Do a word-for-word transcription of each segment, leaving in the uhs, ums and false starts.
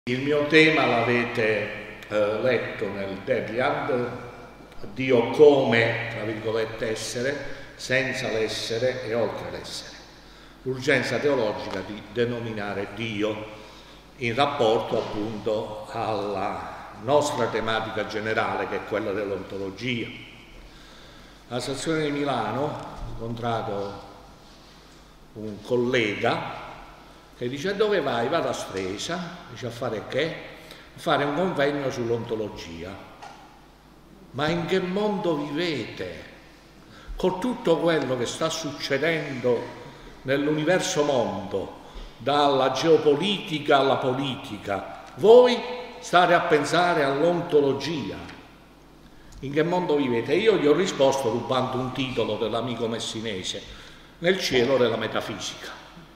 Il mio tema l'avete eh, letto nel Debian, Dio come, tra virgolette, essere, senza l'essere e oltre l'essere. L'urgenza teologica di denominare Dio in rapporto appunto alla nostra tematica generale, che è quella dell'ontologia. Alla stazione di Milano ho incontrato un collega che dice: dove vai? Vado a Stresa. Dice: a fare che? A fare un convegno sull'ontologia. Ma in che mondo vivete? Con tutto quello che sta succedendo nell'universo mondo, dalla geopolitica alla politica, voi state a pensare all'ontologia. In che mondo vivete? Io gli ho risposto rubando un titolo dell'amico messinese: nel cielo della metafisica.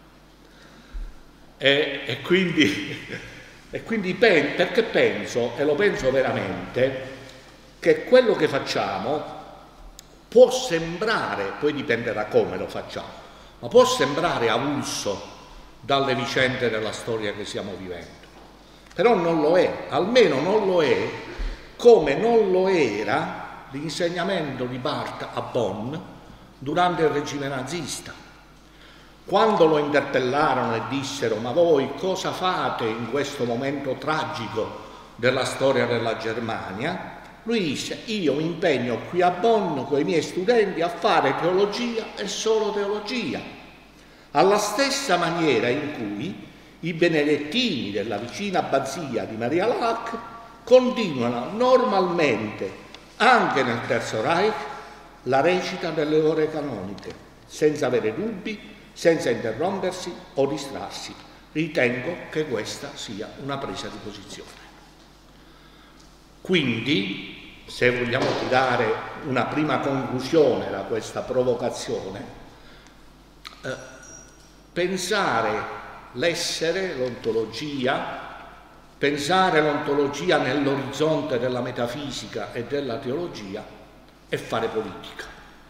E, e quindi, e quindi pen, perché penso, e lo penso veramente, che quello che facciamo può sembrare, poi dipende da come lo facciamo, ma può sembrare avulso dalle vicende della storia che stiamo vivendo. Però non lo è, almeno non lo è come non lo era l'insegnamento di Barth a Bonn durante il regime nazista. Quando lo interpellarono e dissero: ma voi cosa fate in questo momento tragico della storia della Germania? Lui disse: io mi impegno qui a Bonn con i miei studenti a fare teologia e solo teologia, alla stessa maniera in cui i benedettini della vicina abbazia di Maria Laach continuano normalmente, anche nel Terzo Reich, la recita delle ore canoniche, senza avere dubbi, senza interrompersi o distrarsi. Ritengo che questa sia una presa di posizione. Quindi, se vogliamo tirare una prima conclusione da questa provocazione, eh, pensare l'essere, l'ontologia, pensare l'ontologia nell'orizzonte della metafisica e della teologia è fare politica.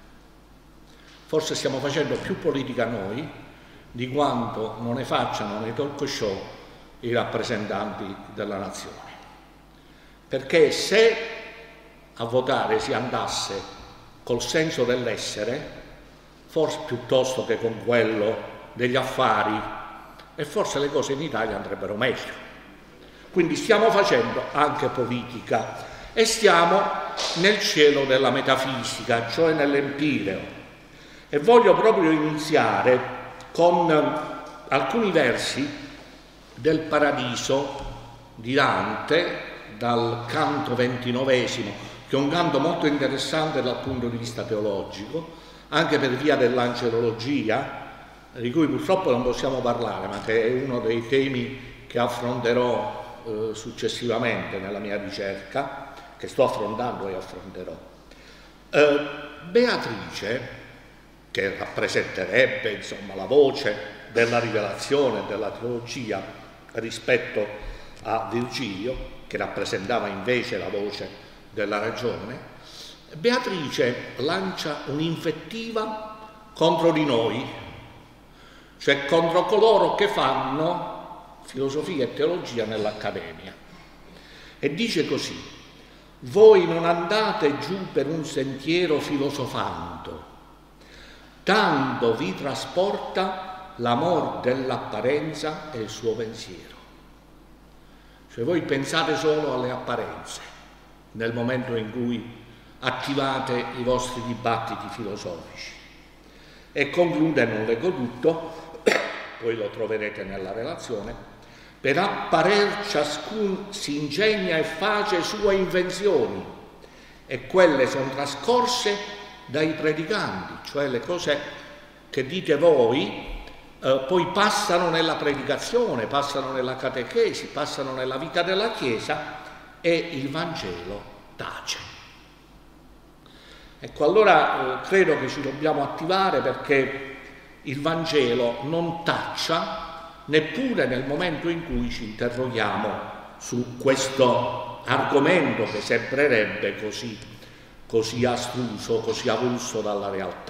Forse stiamo facendo più politica noi di quanto non ne facciano nei talk show i rappresentanti della nazione. Perché se a votare si andasse col senso dell'essere, forse piuttosto che con quello degli affari, e forse le cose in Italia andrebbero meglio. Quindi stiamo facendo anche politica e stiamo nel cielo della metafisica, cioè nell'empireo. E voglio proprio iniziare con alcuni versi del Paradiso di Dante, dal canto ventinovesimo, che è un canto molto interessante dal punto di vista teologico, anche per via dell'angelologia, di cui purtroppo non possiamo parlare, ma che è uno dei temi che affronterò eh, successivamente nella mia ricerca, che sto affrontando e affronterò. Eh, Beatrice, che rappresenterebbe insomma la voce della rivelazione e della teologia rispetto a Virgilio, che rappresentava invece la voce della ragione, Beatrice lancia un'invettiva contro di noi, cioè contro coloro che fanno filosofia e teologia nell'accademia, e dice così: voi non andate giù per un sentiero filosofando, tanto vi trasporta l'amor dell'apparenza e il suo pensiero. Cioè voi pensate solo alle apparenze nel momento in cui attivate i vostri dibattiti filosofici. E conclude, non leggo tutto, poi lo troverete nella relazione: per apparer ciascun si ingegna e face sue invenzioni, e quelle sono trascorse dai predicanti, cioè le cose che dite voi eh, poi passano nella predicazione, passano nella catechesi, passano nella vita della Chiesa, e il Vangelo tace. Ecco, allora eh, credo che ci dobbiamo attivare, perché il Vangelo non taccia neppure nel momento in cui ci interroghiamo su questo argomento che sembrerebbe così così astruso, così avulso dalla realtà.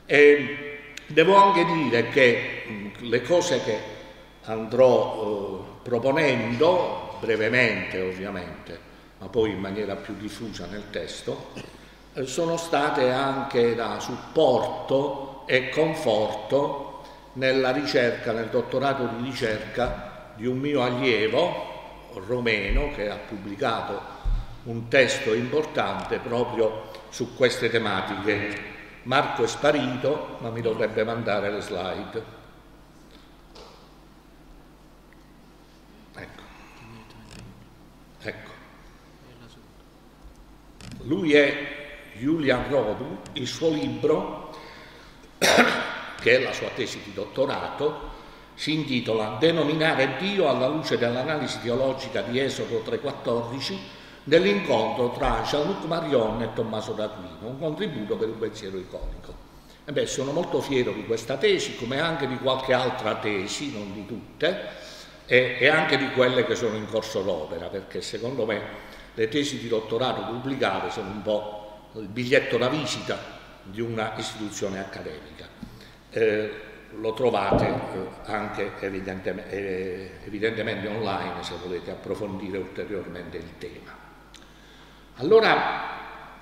E devo anche dire che mh, le cose che andrò proponendo brevemente ovviamente, ma poi in maniera più diffusa nel testo, eh, sono state anche da supporto e conforto nella ricerca, nel dottorato di ricerca di un mio allievo romeno che ha pubblicato un testo importante proprio su queste tematiche. Marco è sparito, ma mi dovrebbe mandare le slide. Ecco. Ecco. Lui è Julian Robu, il suo libro, che è la sua tesi di dottorato, si intitola Denominare Dio alla luce dell'analisi teologica di Esodo tre quattordici nell'incontro tra Jean-Luc Marion e Tommaso d'Aquino, un contributo per un pensiero iconico. E beh, sono molto fiero di questa tesi, come anche di qualche altra tesi, non di tutte, e, e anche di quelle che sono in corso d'opera, perché secondo me le tesi di dottorato pubblicate sono un po' il biglietto da visita di una istituzione accademica. Eh, lo trovate eh, anche evidentemente, eh, evidentemente online se volete approfondire ulteriormente il tema. Allora,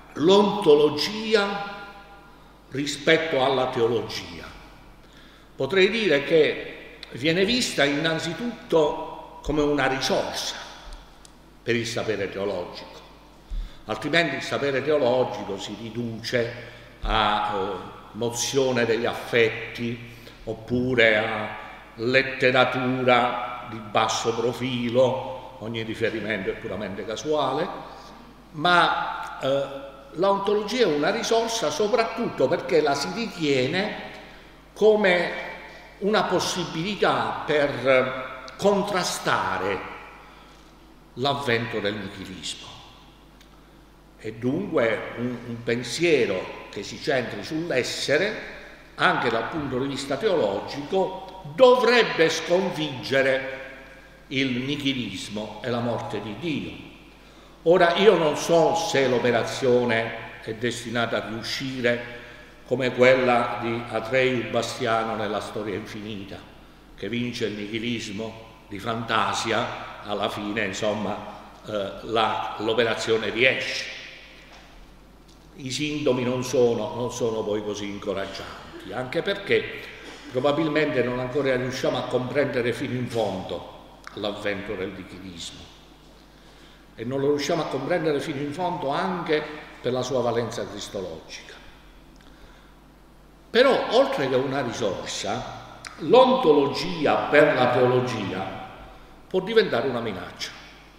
l'ontologia rispetto alla teologia. Potrei dire che viene vista innanzitutto come una risorsa per il sapere teologico, altrimenti il sapere teologico si riduce a eh, mozione degli affetti oppure a letteratura di basso profilo, ogni riferimento è puramente casuale, ma eh, l'ontologia è una risorsa soprattutto perché la si ritiene come una possibilità per contrastare l'avvento del nichilismo. E dunque un, un pensiero che si centri sull'essere, anche dal punto di vista teologico, dovrebbe sconfiggere il nichilismo e la morte di Dio. Ora, io non so se l'operazione è destinata a riuscire come quella di Atreyu Bastiano nella Storia Infinita, che vince il nichilismo di Fantasia, alla fine, insomma, eh, la, l'operazione riesce. I sintomi non sono, non sono poi così incoraggianti, anche perché probabilmente non ancora riusciamo a comprendere fino in fondo l'avvento del nichilismo. E non lo riusciamo a comprendere fino in fondo anche per la sua valenza cristologica. Però, oltre che una risorsa, l'ontologia per la teologia può diventare una minaccia.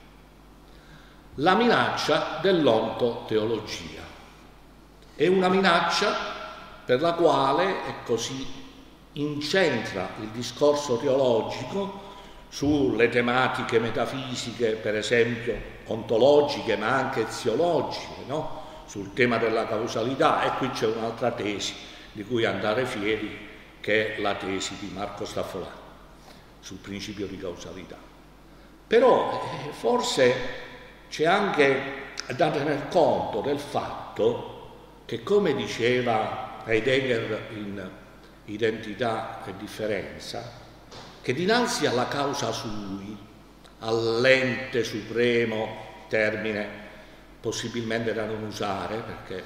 La minaccia dell'ontoteologia. È una minaccia per la quale, e così incentra il discorso teologico sulle tematiche metafisiche, per esempio ontologiche, ma anche eziologiche, no? Sul tema della causalità. E qui c'è un'altra tesi di cui andare fieri, che è la tesi di Marco Staffolà sul principio di causalità. Però eh, forse c'è anche da tener conto del fatto che, come diceva Heidegger in Identità e differenza, che dinanzi alla causa sui, all'ente supremo, termine possibilmente da non usare perché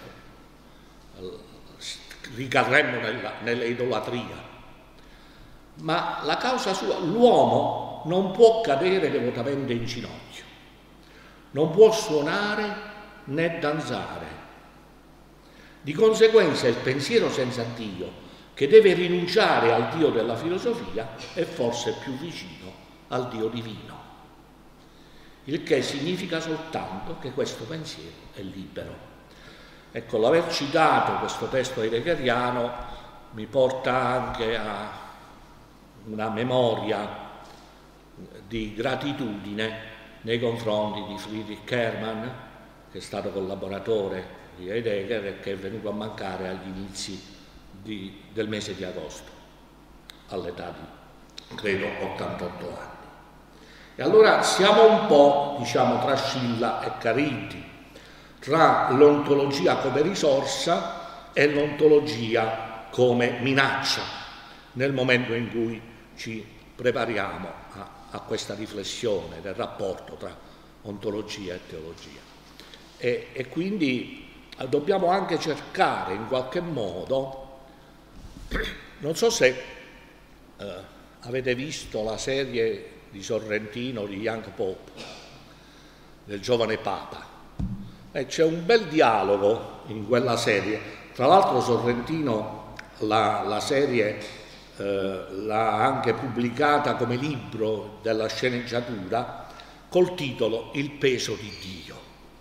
ricadremmo nella, nell'idolatria, ma la causa sua, l'uomo non può cadere devotamente in ginocchio, non può suonare né danzare. Di conseguenza il pensiero senza Dio, che deve rinunciare al Dio della filosofia, è forse più vicino al Dio divino, il che significa soltanto che questo pensiero è libero. Ecco, l'aver citato questo testo heideggeriano mi porta anche a una memoria di gratitudine nei confronti di Friedrich Hermann, che è stato collaboratore di Heidegger e che è venuto a mancare agli inizi di, del mese di agosto, all'età di, credo, ottantotto anni. E allora siamo un po', diciamo, tra Scilla e Carinti, tra l'ontologia come risorsa e l'ontologia come minaccia, nel momento in cui ci prepariamo a a questa riflessione del rapporto tra ontologia e teologia. E, e quindi dobbiamo anche cercare in qualche modo, non so se eh, avete visto la serie di Sorrentino di Young Pope, del giovane Papa. E c'è un bel dialogo in quella serie. Tra l'altro Sorrentino la, la serie eh, l'ha anche pubblicata come libro della sceneggiatura col titolo Il peso di Dio.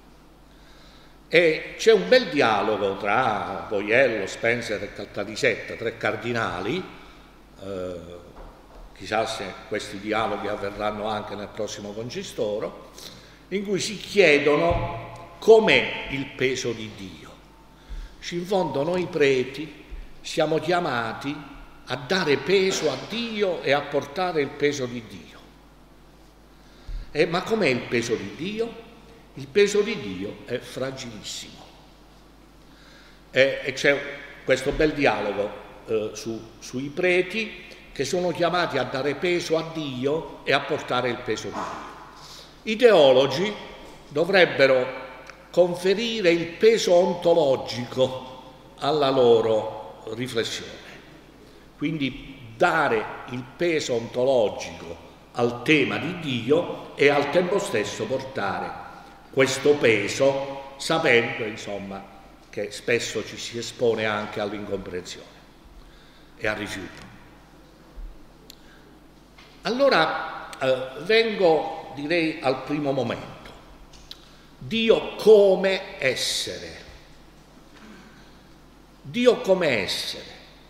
E c'è un bel dialogo tra Boiello, Spencer e Caltanissetta, tre cardinali. Eh, chissà se questi dialoghi avverranno anche nel prossimo concistoro, in cui si chiedono com'è il peso di Dio. In fondo noi preti siamo chiamati a dare peso a Dio e a portare il peso di Dio. Eh, ma com'è il peso di Dio? Il peso di Dio è fragilissimo. Eh, e c'è questo bel dialogo eh, su, sui preti che sono chiamati a dare peso a Dio e a portare il peso di Dio. I teologi dovrebbero conferire il peso ontologico alla loro riflessione, quindi dare il peso ontologico al tema di Dio e al tempo stesso portare questo peso, sapendo insomma che spesso ci si espone anche all'incomprensione e al rifiuto. Allora eh, vengo, direi, al primo momento. Dio come essere. Dio come essere.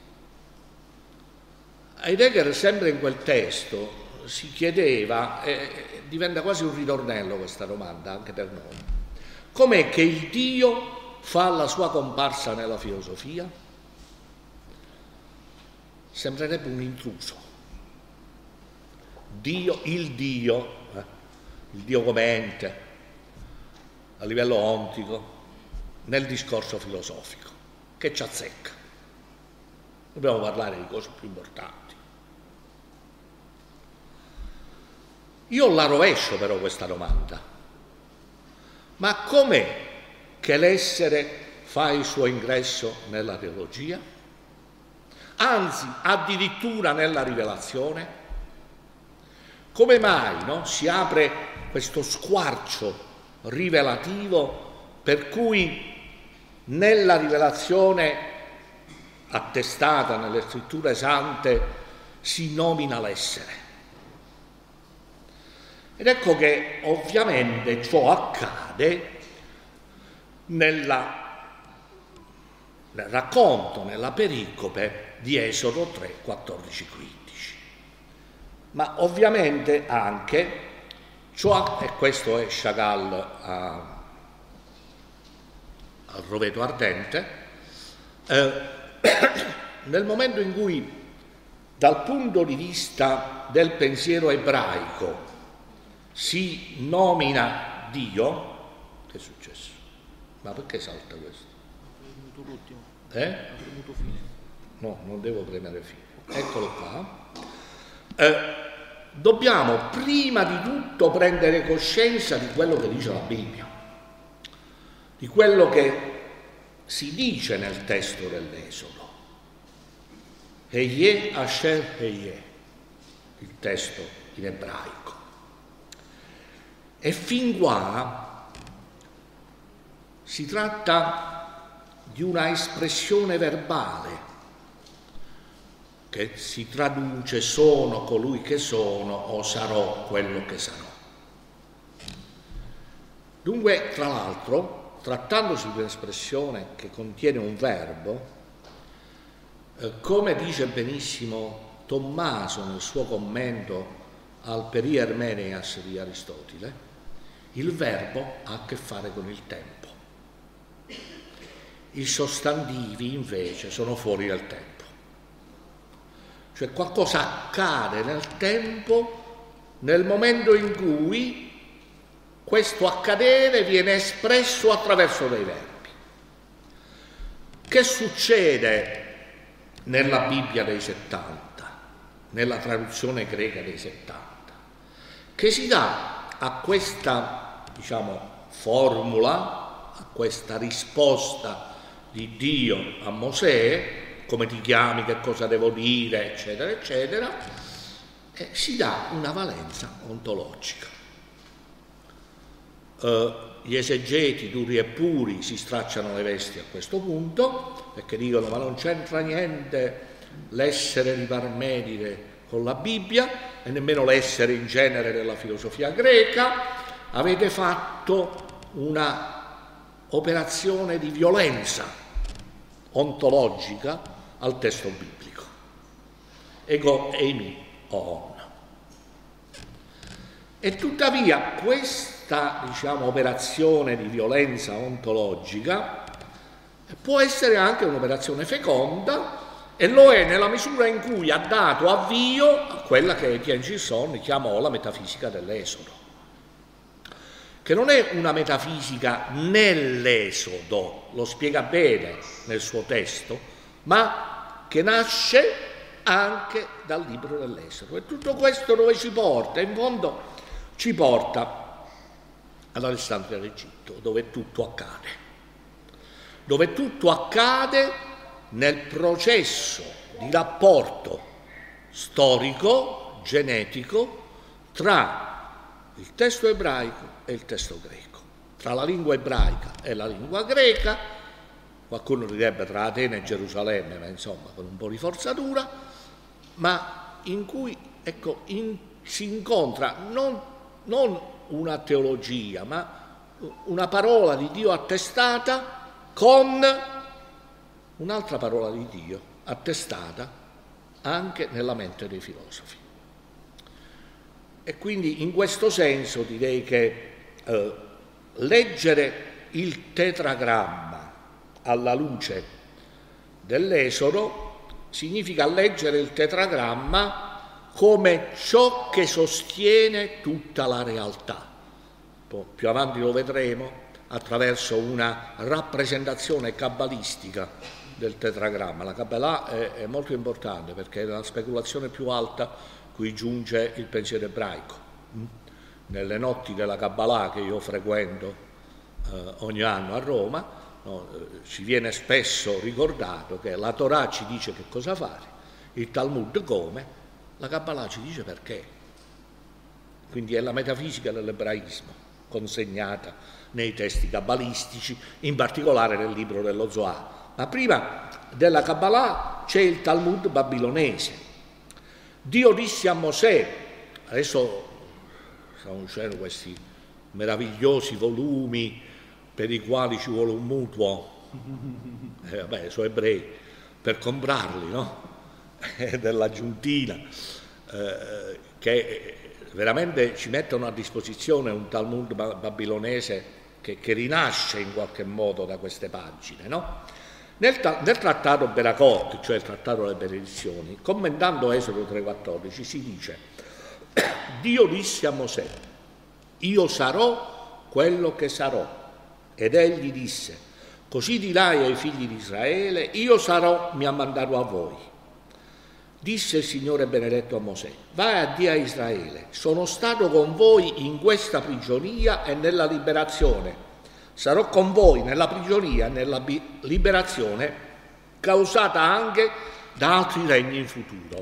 Heidegger, sempre in quel testo, si chiedeva, eh, diventa quasi un ritornello questa domanda anche per noi, com'è che il Dio fa la sua comparsa nella filosofia? Sembrerebbe un intruso. Dio, il Dio, eh, il Dio come ente, a livello ontico, nel discorso filosofico, che ci azzecca. Dobbiamo parlare di cose più importanti. Io la rovescio però questa domanda. Ma com'è che l'essere fa il suo ingresso nella teologia? Anzi, addirittura nella rivelazione? Come mai, no, si apre questo squarcio rivelativo per cui nella rivelazione attestata nelle scritture sante si nomina l'essere? Ed ecco che ovviamente ciò accade nella, nel racconto, nella pericope di Esodo tre, quattordici, quindici. Ma ovviamente anche ciò, e questo è Chagall a, al roveto ardente, eh, nel momento in cui dal punto di vista del pensiero ebraico si nomina Dio, che è successo? Ma perché salta questo? Ho premuto l'ultimo. Eh? Ho premuto fine. No, non devo premere fine. Eccolo qua. Eh, dobbiamo prima di tutto prendere coscienza di quello che dice la Bibbia, di quello che si dice nel testo dell'Esodo. Ehyeh Asher Ehyeh, il testo in ebraico. E fin qua si tratta di una espressione verbale che si traduce sono colui che sono o sarò quello che sarò. Dunque, tra l'altro, trattandosi di un'espressione che contiene un verbo, eh, come dice benissimo Tommaso nel suo commento al Peri Hermeneas di Aristotele, il verbo ha a che fare con il tempo. I sostantivi invece sono fuori dal tempo. Cioè qualcosa accade nel tempo nel momento in cui questo accadere viene espresso attraverso dei verbi. Che succede nella Bibbia dei settanta, nella traduzione greca dei settanta? che si dà a questa, diciamo, formula, a questa risposta di Dio a Mosè, come ti chiami, che cosa devo dire, eccetera, eccetera, eh, si dà una valenza ontologica. Eh, gli esegeti duri e puri si stracciano le vesti a questo punto, perché dicono ma non c'entra niente l'essere di Parmenide con la Bibbia e nemmeno l'essere in genere della filosofia greca, avete fatto una operazione di violenza ontologica al testo biblico. Ego eimi on. E tuttavia questa, diciamo, operazione di violenza ontologica può essere anche un'operazione feconda, e lo è nella misura in cui ha dato avvio a quella che Etienne Gilson chiamò la metafisica dell'esodo, che non è una metafisica nell'esodo, lo spiega bene nel suo testo, ma che nasce anche dal libro dell'Esodo. E tutto questo dove ci porta? In fondo ci porta ad Alessandria d'Egitto, dove tutto accade, dove tutto accade nel processo di rapporto storico, genetico, tra il testo ebraico e il testo greco, tra la lingua ebraica e la lingua greca, qualcuno direbbe tra Atene e Gerusalemme, ma insomma con un po' di forzatura, ma in cui, ecco, in, si incontra non, non una teologia, ma una parola di Dio attestata con un'altra parola di Dio attestata anche nella mente dei filosofi. E quindi in questo senso direi che eh, leggere il tetragramma alla luce dell'Esodo significa leggere il tetragramma come ciò che sostiene tutta la realtà. Poi, più avanti lo vedremo attraverso una rappresentazione cabalistica del tetragramma. La Kabbalah è, è molto importante perché è la speculazione più alta cui giunge il pensiero ebraico. Nelle notti della Kabbalah che io frequento eh, ogni anno a Roma, no, eh, ci viene spesso ricordato che la Torah ci dice che cosa fare, il Talmud come, la Kabbalah ci dice perché. Quindi è la metafisica dell'ebraismo consegnata nei testi kabbalistici, in particolare nel libro dello Zohar. Ma prima della Kabbalah c'è il Talmud babilonese. Dio disse a Mosè, adesso stanno uscendo questi meravigliosi volumi per i quali ci vuole un mutuo, eh, vabbè, sono ebrei, per comprarli, no? Dell'aggiuntina, eh, che veramente ci mettono a disposizione un Talmud babilonese che, che rinasce in qualche modo da queste pagine, no? Nel, nel trattato Beracot, cioè il trattato delle benedizioni, commentando Esodo tre quattordici, si dice: Dio disse a Mosè, io sarò quello che sarò, ed egli disse, così dirai ai figli di Israele, io sarò, mi ha mandato a voi. Disse il Signore benedetto a Mosè, vai a dire a Israele, sono stato con voi in questa prigionia e nella liberazione. Sarò con voi nella prigionia e nella liberazione causata anche da altri regni in futuro.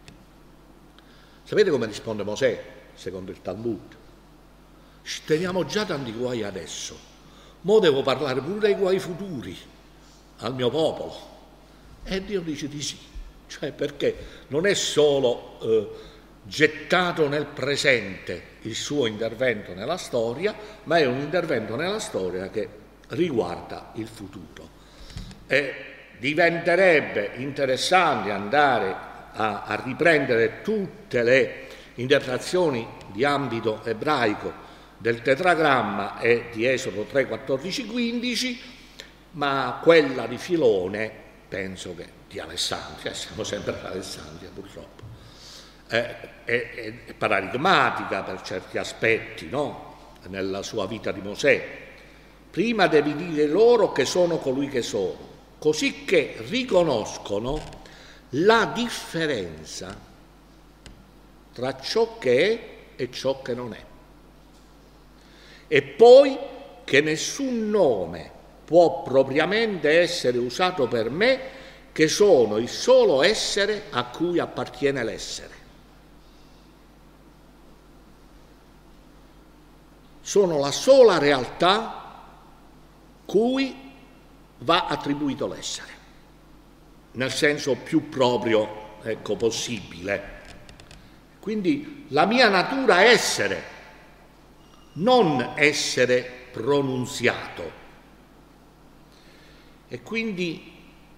Sapete come risponde Mosè, secondo il Talmud? Teniamo già tanti guai adesso, mo devo parlare pure dei guai futuri al mio popolo. E Dio dice di sì, cioè perché non è solo eh, gettato nel presente il suo intervento nella storia, ma è un intervento nella storia che riguarda il futuro. E diventerebbe interessante andare a, a riprendere tutte le interpretazioni di ambito ebraico del tetragramma e di Esodo tre quattordici quindici, ma quella di Filone penso che di Alessandria, siamo sempre ad Alessandria purtroppo, È, è, è paradigmatica per certi aspetti, no? Nella sua vita di Mosè. Prima devi dire loro che sono colui che sono, così che riconoscono la differenza tra ciò che è e ciò che non è. E poi che nessun nome può propriamente essere usato per me, che sono il solo essere a cui appartiene l'essere. Sono la sola realtà cui va attribuito l'essere, nel senso più proprio, ecco, possibile. Quindi la mia natura è essere, non essere pronunziato. E quindi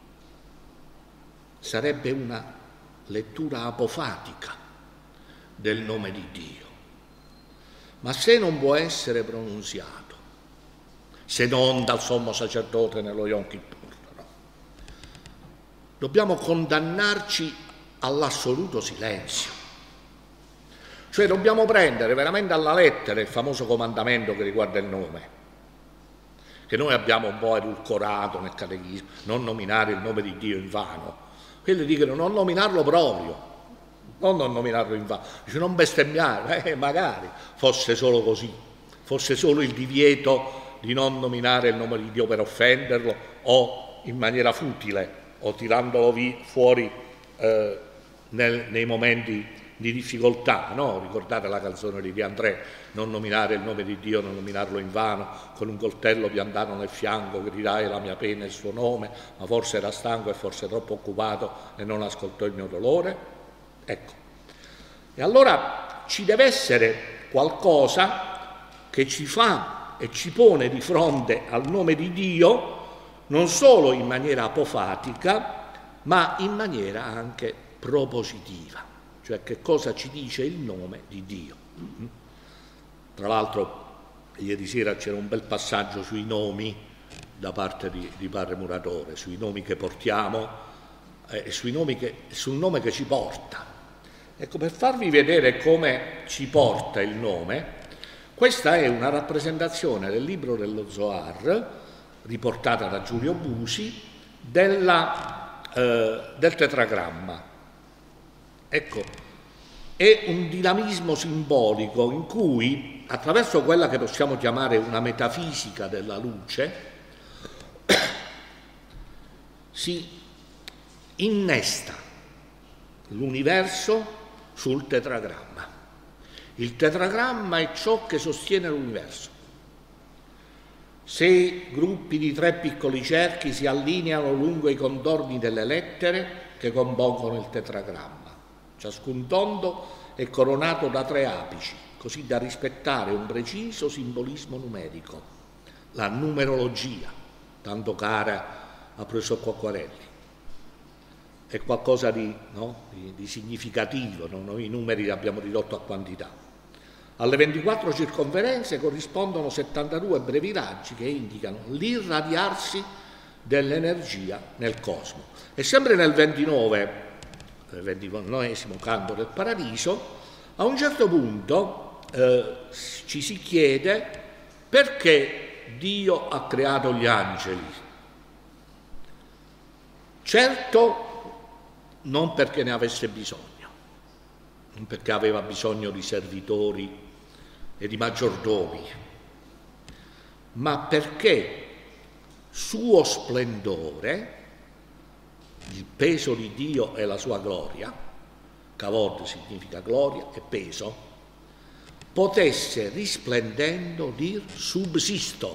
sarebbe una lettura apofatica del nome di Dio. Ma se non può essere pronunziato, se non dal sommo sacerdote nello Yom Kippur, no? Dobbiamo condannarci all'assoluto silenzio. Cioè dobbiamo prendere veramente alla lettera il famoso comandamento che riguarda il nome, che noi abbiamo un po' edulcorato nel catechismo, non nominare il nome di Dio in vano. Quelli dicono non nominarlo proprio, non non nominarlo in vano, dice non bestemmiare, eh, magari fosse solo così, fosse solo il divieto di non nominare il nome di Dio per offenderlo o in maniera futile o tirandolo vi, fuori eh, nel, nei momenti di difficoltà, no? Ricordate la canzone di De André, non nominare il nome di Dio, non nominarlo in vano, con un coltello piantato nel fianco gritai la mia pena e il suo nome, ma forse era stanco e forse troppo occupato e non ascoltò il mio dolore. Ecco, e allora ci deve essere qualcosa che ci fa e ci pone di fronte al nome di Dio non solo in maniera apofatica, ma in maniera anche propositiva, cioè che cosa ci dice il nome di Dio. Tra l'altro ieri sera c'era un bel passaggio sui nomi da parte di, di Padre Muratore, sui nomi che portiamo e eh, sui nomi che, sul nome che ci porta. Ecco, per farvi vedere come ci porta il nome, questa è una rappresentazione del libro dello Zohar, riportata da Giulio Busi, della, eh, del tetragramma. Ecco, è un dinamismo simbolico in cui, attraverso quella che possiamo chiamare una metafisica della luce, si innesta l'universo sul tetragramma. Il tetragramma è ciò che sostiene l'universo. Se gruppi di tre piccoli cerchi si allineano lungo i contorni delle lettere che compongono il tetragramma, ciascun tondo è coronato da tre apici, così da rispettare un preciso simbolismo numerico, la numerologia, tanto cara a professor Quacquarelli. È qualcosa di, no, di, di significativo, no? Noi i numeri li abbiamo ridotto a quantità. Alle ventiquattro circonferenze corrispondono settantadue brevi raggi che indicano l'irradiarsi dell'energia nel cosmo. E sempre nel ventinove, nel ventinovesimo canto del Paradiso, a un certo punto eh, ci si chiede perché Dio ha creato gli angeli. Certo, non perché ne avesse bisogno, non perché aveva bisogno di servitori e di maggiordomi, ma perché suo splendore, il peso di Dio e la sua gloria, kavod significa gloria e peso, potesse risplendendo dir subsisto,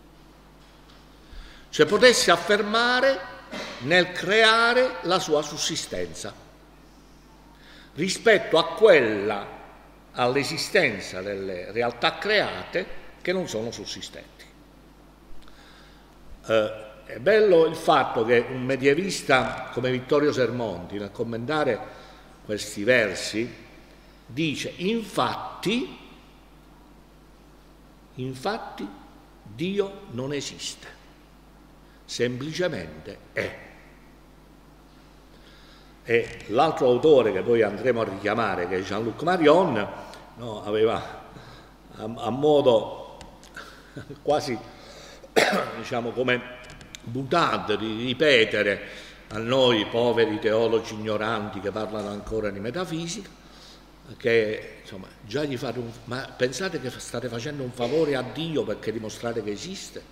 cioè potesse affermare nel creare la sua sussistenza rispetto a quella, all'esistenza delle realtà create che non sono sussistenti. Eh, è bello il fatto che un medievista come Vittorio Sermonti, nel commentare questi versi, dice infatti, infatti Dio non esiste, semplicemente è. E l'altro autore che poi andremo a richiamare, che è Jean-Luc Marion, no, aveva a, a modo quasi, diciamo, come boutade di ripetere a noi poveri teologi ignoranti che parlano ancora di metafisica, che insomma già gli fate un... ma pensate che state facendo un favore a Dio perché dimostrate che esiste?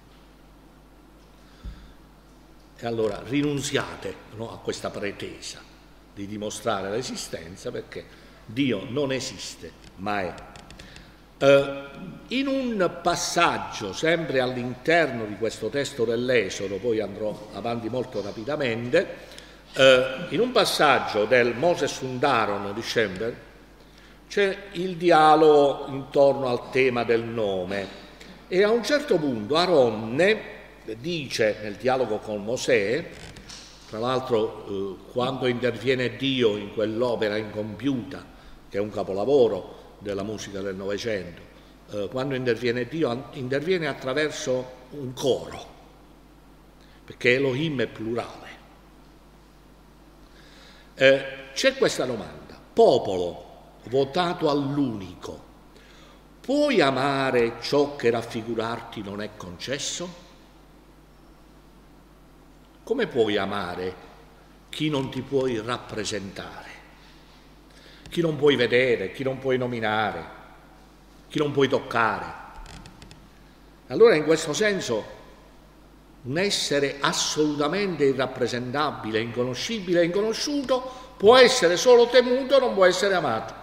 E allora rinunziate, no, a questa pretesa di dimostrare l'esistenza, perché Dio non esiste, ma è. Eh, in un passaggio, sempre all'interno di questo testo dell'Esodo, poi andrò avanti molto rapidamente, eh, in un passaggio del Moses und Aaron di Schember c'è il dialogo intorno al tema del nome, e a un certo punto Aronne dice nel dialogo con Mosè, tra l'altro eh, quando interviene Dio in quell'opera incompiuta, che è un capolavoro della musica del Novecento, eh, quando interviene Dio, interviene attraverso un coro, perché Elohim è plurale. Eh, c'è questa domanda: popolo votato all'unico, puoi amare ciò che raffigurarti non è concesso? Come puoi amare chi non ti puoi rappresentare, chi non puoi vedere, chi non puoi nominare, chi non puoi toccare? Allora, in questo senso, un essere assolutamente irrappresentabile, inconoscibile e inconosciuto può essere solo temuto, non può essere amato.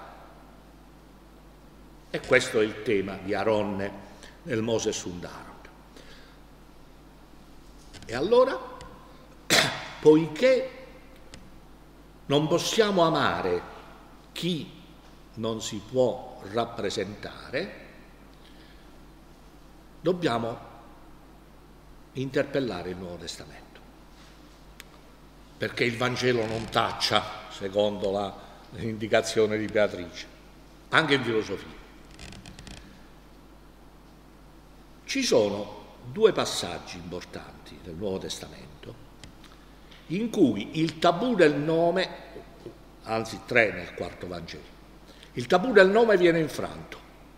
E questo è il tema di Aronne nel Moses und Aaron. E allora, poiché non possiamo amare chi non si può rappresentare, dobbiamo interpellare il Nuovo Testamento, perché il Vangelo non taccia, secondo la, l'indicazione di Beatrice, anche in filosofia. Ci sono due passaggi importanti del Nuovo Testamento in cui il tabù del nome, anzi tre nel quarto Vangelo, il tabù del nome viene infranto.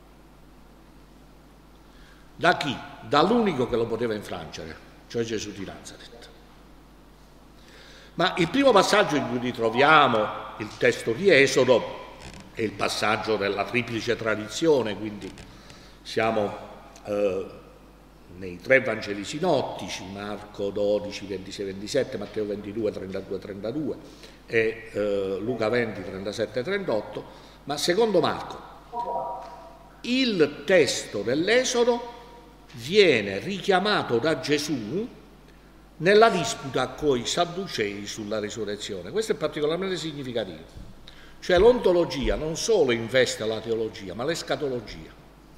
Da chi? Dall'unico che lo poteva infrangere, cioè Gesù di Nazaret. Ma il primo passaggio in cui ritroviamo il testo di Esodo è il passaggio della triplice tradizione, quindi siamo eh, nei tre Vangeli sinottici, Marco dodici, ventisei, ventisette, Matteo ventidue, trentadue, trentadue e eh, Luca venti, trentasette, trentotto, ma secondo Marco il testo dell'Esodo viene richiamato da Gesù nella disputa con i Sadducei sulla risurrezione. Questo è particolarmente significativo. Cioè l'ontologia non solo investe la teologia, ma l'escatologia.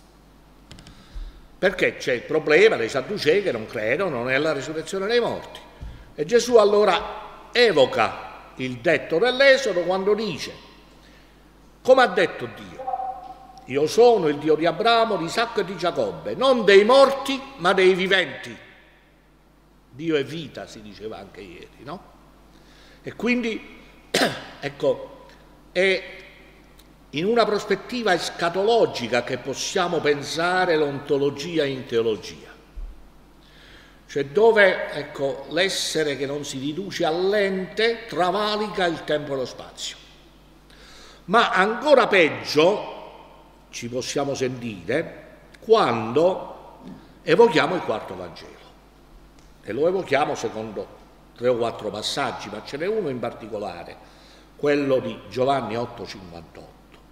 Perché c'è il problema dei Sadducei che non credono nella risurrezione dei morti. E Gesù allora evoca il detto dell'Esodo quando dice: come ha detto Dio, io sono il Dio di Abramo, di Isacco e di Giacobbe, non dei morti ma dei viventi. Dio è vita, si diceva anche ieri, no? E quindi, ecco, è in una prospettiva escatologica che possiamo pensare l'ontologia in teologia, cioè dove, ecco, l'essere che non si riduce all'ente travalica il tempo e lo spazio. Ma ancora peggio ci possiamo sentire quando evochiamo il quarto Vangelo, e lo evochiamo secondo tre o quattro passaggi, ma ce n'è uno in particolare, quello di Giovanni otto cinquantotto.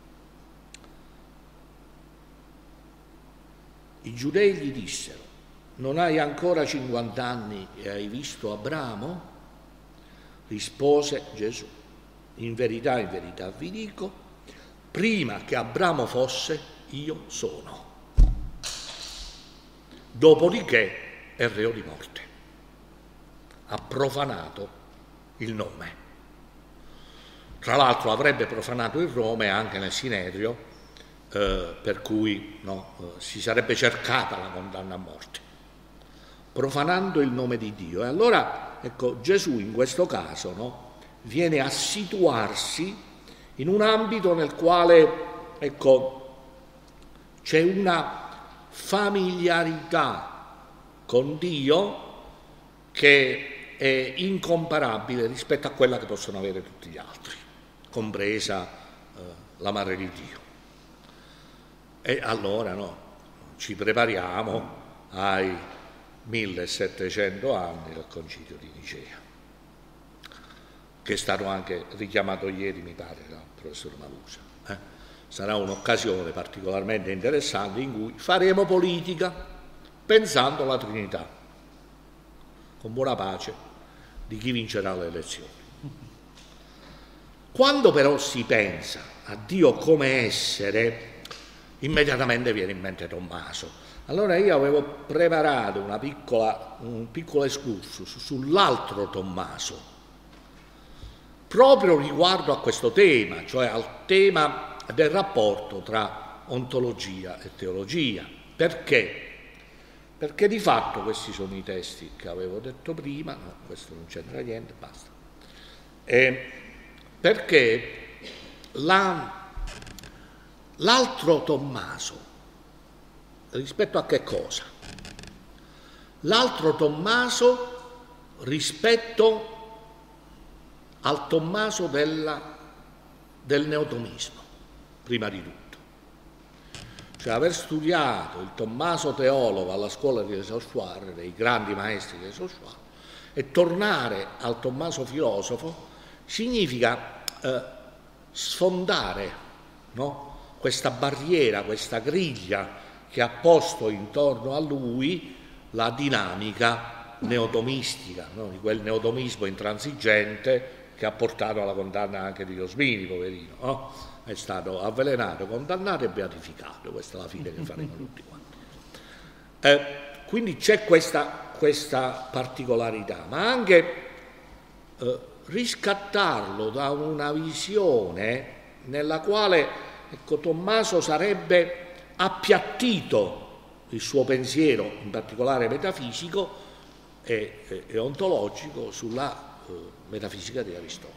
I giudei gli dissero: non hai ancora cinquanta anni e hai visto Abramo? Rispose Gesù: in verità, in verità vi dico, prima che Abramo fosse, io sono. Dopodiché è reo di morte. Ha profanato il nome. Tra l'altro avrebbe profanato il nome anche nel Sinedrio, eh, per cui no, eh, si sarebbe cercata la condanna a morte, profanando il nome di Dio. E allora, ecco, Gesù in questo caso, no, viene a situarsi in un ambito nel quale, ecco, c'è una familiarità con Dio che è incomparabile rispetto a quella che possono avere tutti gli altri, compresa eh, l'amare di Dio. E allora no, ci prepariamo ai millesettecento anni del Concilio di Nicea, che è stato anche richiamato ieri, mi pare, dal professor Malusa. Eh? Sarà un'occasione particolarmente interessante in cui faremo politica pensando alla Trinità, con buona pace di chi vincerà le elezioni. Quando però si pensa a Dio come essere, immediatamente viene in mente Tommaso. Allora io avevo preparato una piccola, un piccolo excursus sull'altro Tommaso, proprio riguardo a questo tema, cioè al tema del rapporto tra ontologia e teologia. Perché? Perché di fatto questi sono i testi che avevo detto prima, no, questo non c'entra niente, basta. Eh, perché la, l'altro Tommaso, rispetto a che cosa? L'altro Tommaso rispetto al Tommaso della, del neotomismo, prima di tutto. Cioè aver studiato il Tommaso teologo alla scuola di Esosuare, dei grandi maestri di Esosuare, e tornare al Tommaso filosofo significa eh, sfondare, no? Questa barriera, questa griglia che ha posto intorno a lui la dinamica neotomistica, no? Di quel neotomismo intransigente che ha portato alla condanna anche di Rosmini, poverino, no? È stato avvelenato, condannato e beatificato, questa è la fine che faremo tutti quanti. Eh, quindi c'è questa, questa particolarità, ma anche eh, riscattarlo da una visione nella quale, ecco, Tommaso sarebbe appiattito il suo pensiero, in particolare metafisico e, e, e ontologico, sulla eh, metafisica di Aristotele.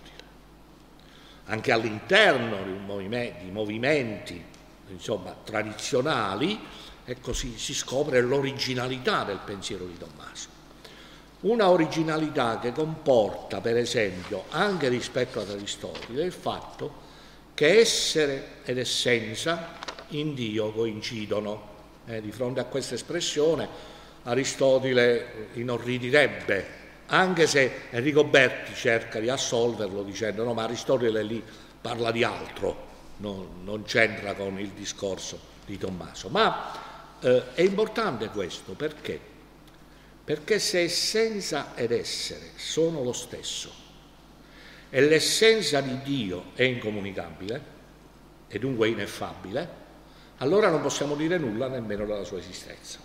Anche all'interno di, un movime, di movimenti insomma, tradizionali, ecco, si, si scopre l'originalità del pensiero di Tommaso. Una originalità che comporta, per esempio, anche rispetto ad Aristotele, il fatto che essere ed essenza in Dio coincidono. Eh, di fronte a questa espressione Aristotele inorridirebbe, anche se Enrico Berti cerca di assolverlo dicendo no, ma Aristotele lì parla di altro, no, non c'entra con il discorso di Tommaso. Ma eh, è importante questo perché? Perché se essenza ed essere sono lo stesso e l'essenza di Dio è incomunicabile e dunque ineffabile, allora non possiamo dire nulla nemmeno della sua esistenza.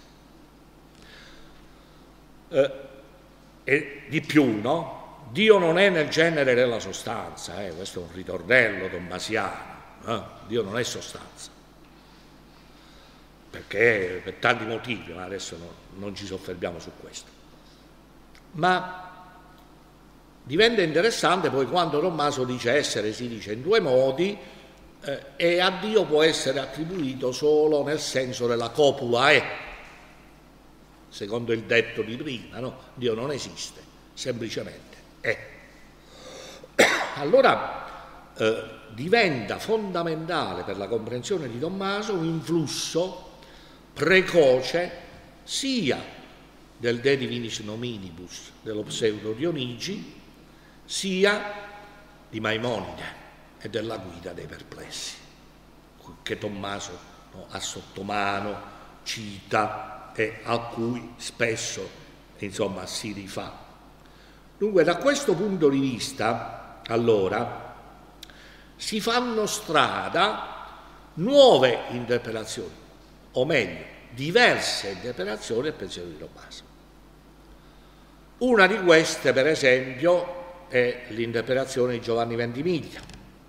Eh, e di più, no? Dio non è nel genere della sostanza, eh? Questo è un ritornello tommasiano, eh? Dio non è sostanza, perché per tanti motivi, ma adesso no, non ci soffermiamo su questo. Ma diventa interessante poi quando Tommaso dice essere, si dice in due modi, eh, e a Dio può essere attribuito solo nel senso della copula è, secondo il detto di prima, no? Dio non esiste, semplicemente è. Allora eh, diventa fondamentale per la comprensione di Tommaso un influsso precoce sia del De Divinis Nominibus dello pseudo Dionigi, sia di Maimonide e della Guida dei Perplessi, che Tommaso no, ha sotto mano, cita e a cui spesso insomma si rifà. Dunque da questo punto di vista allora si fanno strada nuove interpretazioni, o meglio diverse interpretazioni del pensiero di Tommaso. Una di queste per esempio è l'interpretazione di Giovanni Ventimiglia.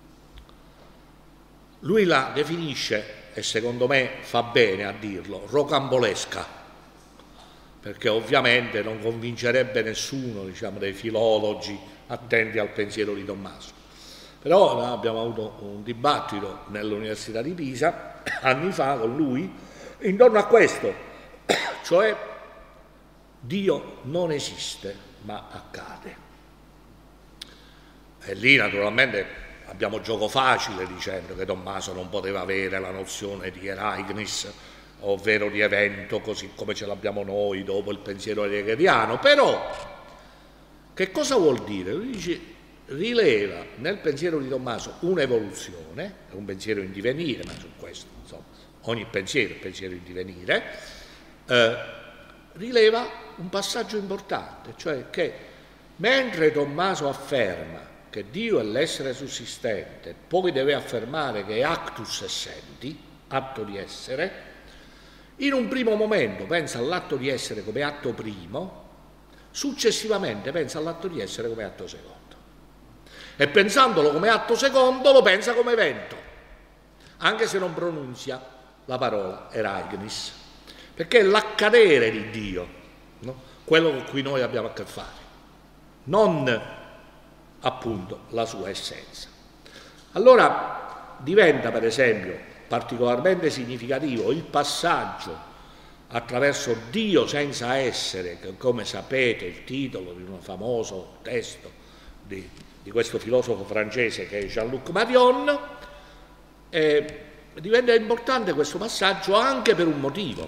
Lui la definisce, e secondo me fa bene a dirlo, rocambolesca, perché ovviamente non convincerebbe nessuno, diciamo, dei filologi attenti al pensiero di Tommaso. Però noi abbiamo avuto un dibattito nell'Università di Pisa anni fa con lui intorno a questo, cioè Dio non esiste ma accade. E lì naturalmente abbiamo gioco facile dicendo che Tommaso non poteva avere la nozione di eraignis, ovvero di evento, così come ce l'abbiamo noi dopo il pensiero hegeliano. Però, che cosa vuol dire? Lui dice, rileva nel pensiero di Tommaso un'evoluzione, è un pensiero in divenire, ma su questo, insomma, ogni pensiero è un pensiero in divenire, eh, rileva un passaggio importante, cioè che mentre Tommaso afferma che Dio è l'essere sussistente, poi deve affermare che è actus essendi, atto di essere, in un primo momento pensa all'atto di essere come atto primo, successivamente pensa all'atto di essere come atto secondo. E pensandolo come atto secondo lo pensa come evento, anche se non pronunzia la parola eraignis, perché è l'accadere di Dio, no? Quello con cui noi abbiamo a che fare, non appunto la sua essenza. Allora diventa per esempio particolarmente significativo il passaggio attraverso Dio senza essere, che come sapete è il titolo di un famoso testo di, di questo filosofo francese che è Jean-Luc Marion. Eh, diventa importante questo passaggio anche per un motivo,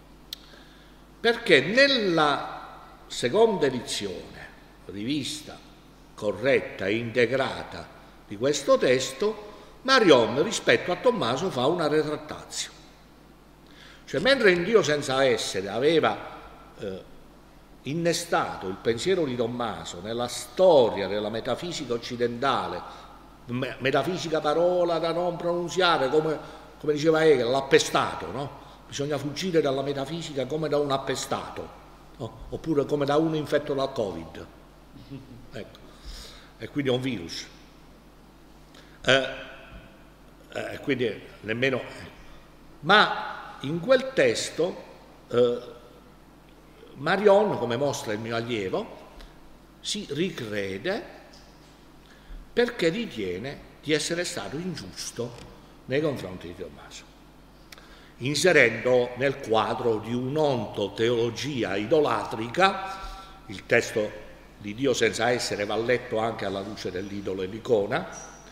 perché nella seconda edizione rivista, corretta e integrata di questo testo, Marion rispetto a Tommaso fa una retrattazione. Cioè, mentre in Dio senza essere aveva eh, innestato il pensiero di Tommaso nella storia della metafisica occidentale, me- metafisica parola da non pronunziare, come, come diceva Hegel, l'appestato, no? Bisogna fuggire dalla metafisica come da un appestato, no? Oppure come da uno infetto dal Covid. Ecco. E quindi è un virus. Eh, eh, quindi nemmeno... Ma in quel testo eh, Marion, come mostra il mio allievo, si ricrede perché ritiene di essere stato ingiusto nei confronti di Tommaso, inserendo nel quadro di un'ontoteologia idolatrica. Il testo di Dio senza essere va letto anche alla luce dell'idolo e l'icona,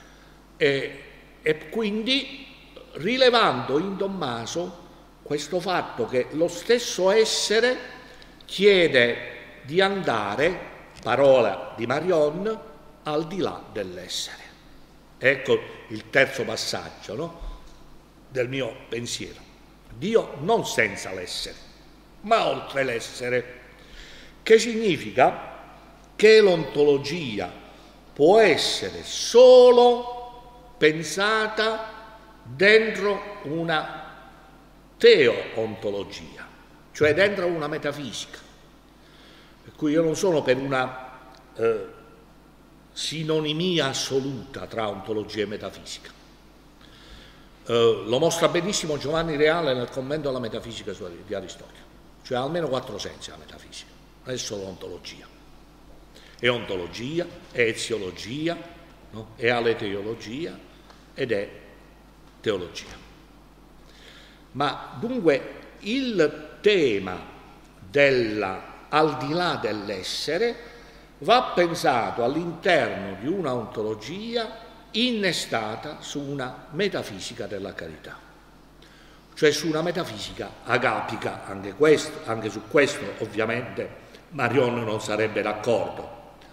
e, e quindi rilevando in Tommaso questo fatto che lo stesso essere chiede di andare, parola di Marion, al di là dell'essere. Ecco il terzo passaggio, no? Del mio pensiero. Dio non senza l'essere, ma oltre l'essere, che significa che l'ontologia può essere solo pensata dentro una teoontologia, cioè dentro una metafisica. Per cui io non sono per una eh, sinonimia assoluta tra ontologia e metafisica. Eh, lo mostra benissimo Giovanni Reale nel commento alla metafisica di Aristotele, cioè ha almeno quattro sensi la metafisica, non è solo ontologia. È ontologia, è eziologia, no? È aleteologia ed è teologia. Ma dunque il tema della al di là dell'essere va pensato all'interno di una ontologia innestata su una metafisica della carità, cioè su una metafisica agapica. Anche, questo, anche su questo ovviamente Marion non sarebbe d'accordo,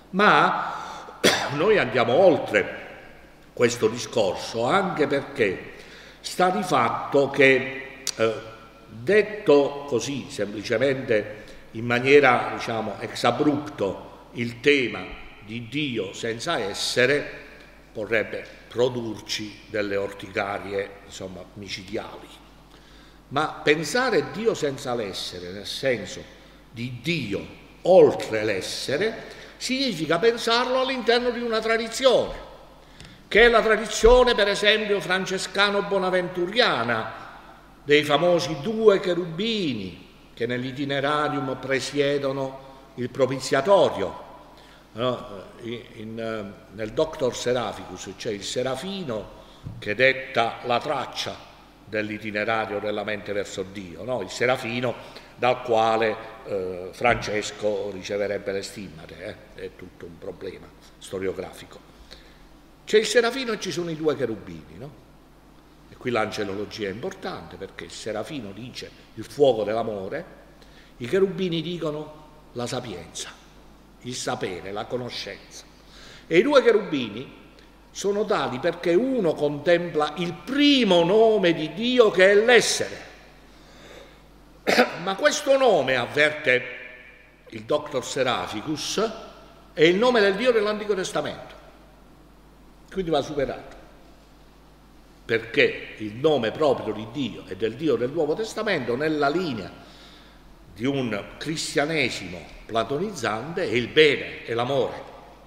ma noi andiamo oltre questo discorso anche perché sta di fatto che Eh, detto così semplicemente in maniera diciamo ex abrupto il tema di Dio senza essere vorrebbe produrci delle orticarie insomma micidiali, ma pensare Dio senza l'essere nel senso di Dio oltre l'essere significa pensarlo all'interno di una tradizione che è la tradizione per esempio francescano-bonaventuriana dei famosi due cherubini che nell'itinerarium presiedono il propiziatorio. No? In, in, nel Doctor Seraphicus c'è il serafino che detta la traccia dell'itinerario della mente verso Dio, no? Il serafino dal quale eh, Francesco riceverebbe le stimmate, eh? È tutto un problema storiografico. C'è il serafino e ci sono i due cherubini, no? E qui l'angelologia è importante perché il serafino dice il fuoco dell'amore, i cherubini dicono la sapienza, il sapere, la conoscenza. E i due cherubini sono tali perché uno contempla il primo nome di Dio che è l'essere. Ma questo nome, avverte il Doctor Seraficus, è il nome del Dio dell'Antico Testamento. Quindi va superato. Perché il nome proprio di Dio e del Dio del Nuovo Testamento, nella linea di un cristianesimo platonizzante, è il bene, è l'amore.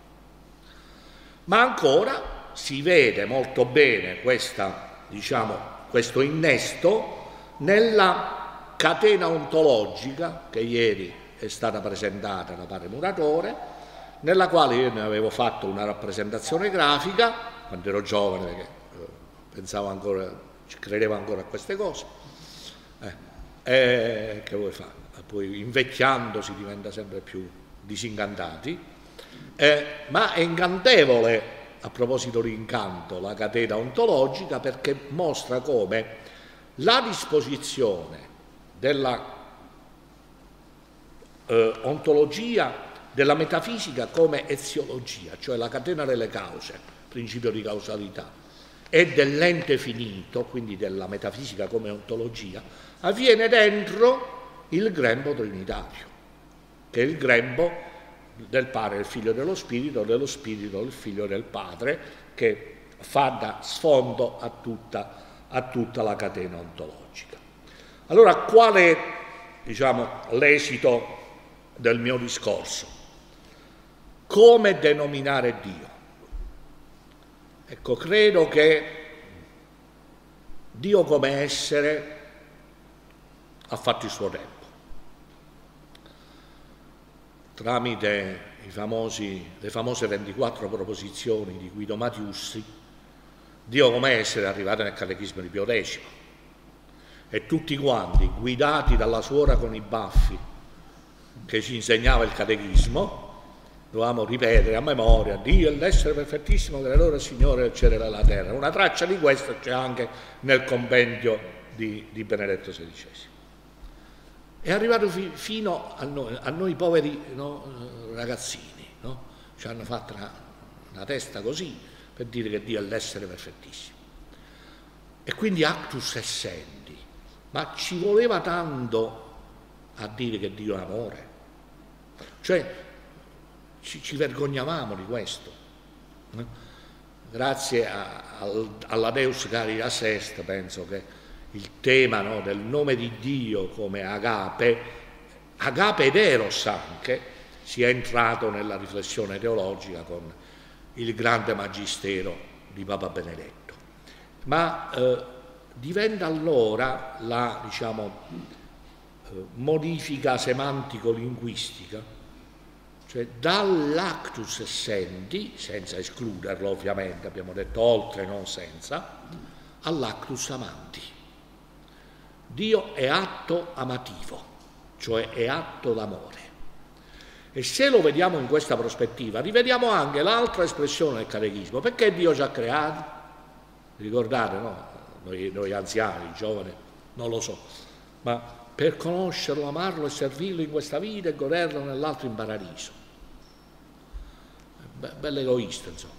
Ma ancora si vede molto bene questa, diciamo, questo innesto nella catena ontologica che ieri è stata presentata da padre Muratore, nella quale io ne avevo fatto una rappresentazione grafica quando ero giovane, perché eh, pensavo ancora, ci credevo ancora a queste cose. Eh, eh, che vuoi fare? Poi invecchiando si diventa sempre più disincantati, eh, ma è incantevole. A proposito di incanto, la catena ontologica, perché mostra come la disposizione della eh, ontologia, della metafisica come eziologia, cioè la catena delle cause, principio di causalità, e dell'ente finito, quindi della metafisica come ontologia, avviene dentro il grembo trinitario, che è il grembo del Padre, del Figlio e dello Spirito, dello Spirito, del Figlio e del Padre, che fa da sfondo a tutta, a tutta la catena ontologica. Allora, qual è, diciamo, l'esito del mio discorso? Come denominare Dio? Ecco, credo che Dio come essere ha fatto il suo tempo. Tramite i famosi, le famose ventiquattro proposizioni di Guido Matiussi, Dio come essere è arrivato nel Catechismo di Pio X. E tutti quanti, guidati dalla suora con i baffi che ci insegnava il Catechismo, dovevamo ripetere a memoria: Dio è l'essere perfettissimo, creatore e Signore del cielo e della terra. Una traccia di questo c'è anche nel compendio di, di Benedetto sedicesimo. È arrivato fi, fino a noi, a noi poveri, no, ragazzini, no? Ci hanno fatto una, una testa così per dire che Dio è l'essere perfettissimo. E quindi actus essendi, ma ci voleva tanto a dire che Dio è amore. Cioè ci, ci vergognavamo di questo. No? Grazie a, a, alla Deus Caritas Est, penso che il tema, no, del nome di Dio come agape, agape ed eros anche, sia entrato nella riflessione teologica con il grande magistero di Papa Benedetto. Ma eh, diventa allora la, diciamo, eh, modifica semantico-linguistica, cioè dall'actus essendi, senza escluderlo ovviamente, abbiamo detto oltre, non senza, all'actus amandi. Dio è atto amativo, cioè è atto d'amore. E se lo vediamo in questa prospettiva, rivediamo anche l'altra espressione del Catechismo. Perché Dio ci ha creati? Ricordate, no? Noi, noi anziani, giovani, non lo so, ma per conoscerlo, amarlo e servirlo in questa vita e goderlo nell'altro in paradiso. Be- bello egoista, insomma.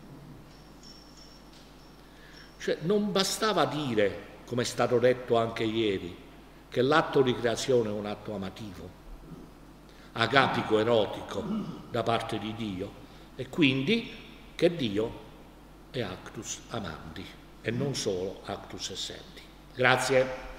Cioè, non bastava dire, come è stato detto anche ieri, che l'atto di creazione è un atto amativo, agapico, erotico da parte di Dio, e quindi che Dio è actus amandi e non solo actus essendi. Grazie.